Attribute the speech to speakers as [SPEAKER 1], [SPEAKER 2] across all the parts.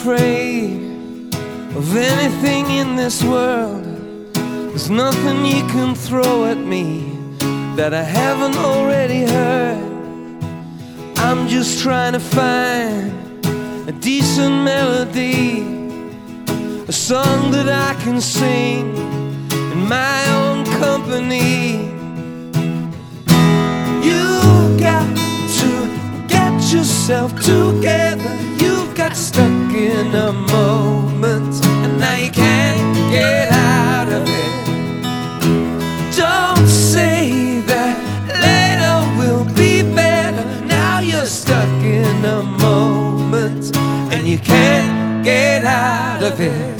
[SPEAKER 1] afraid of anything in this world. There's nothing you can throw at me that I haven't already heard. I'm just trying to find a decent melody, a song that I can sing in my own company. You've got to get yourself together. You've got stuck in a moment and now you can't get out of it. Don't say that later will be better. Now you're stuck in a moment and you can't get out of it.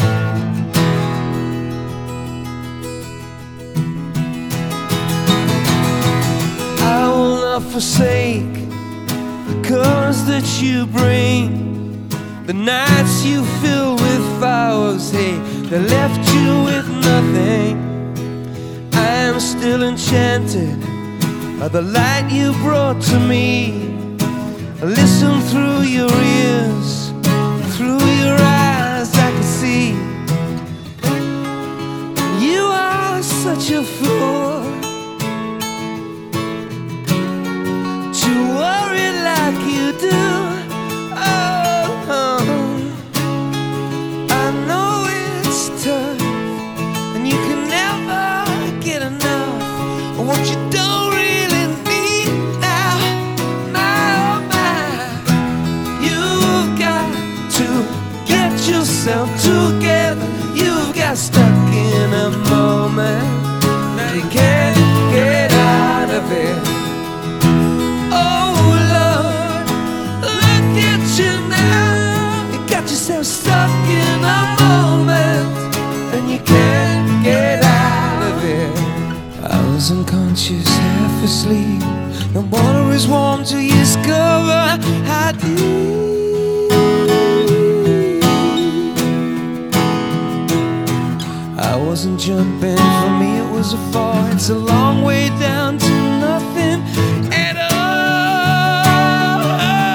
[SPEAKER 1] I will not forsake the courage that you bring, the nights you fill with flowers, hey, they left you with nothing. I am still enchanted by the light you brought to me. I listen through your ears, through your eyes I can see. You are such a fool to worry like you do. Oh, I know it's tough and you can never get enough of what you don't really need now. My, oh my, you've got to get yourself together. You've got stuck in a moment, now you can't get out of it. Oh Lord, look at you now. You got yourself stuck in a moment and you can't get out of it. I was unconscious, half asleep. The water is warm till you discover how deep. I wasn't jumping, for me it was a fall. It's a long way down to nothing at all.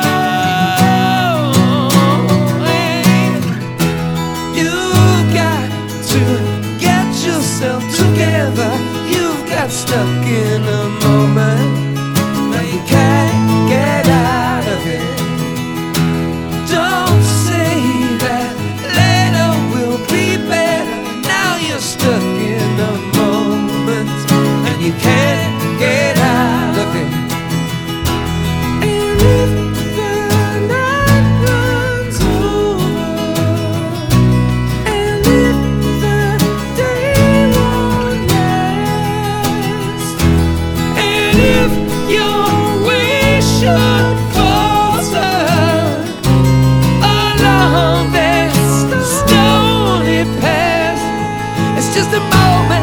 [SPEAKER 1] You've got to get yourself together. You've got stuck in a moment, now you can't get out of it. Don't say that later will be better. Now you're stuck in a moment and you can't get out of it. And if the night runs over and if the day won't last, and if your wish should falter along this stony path, it's just a moment.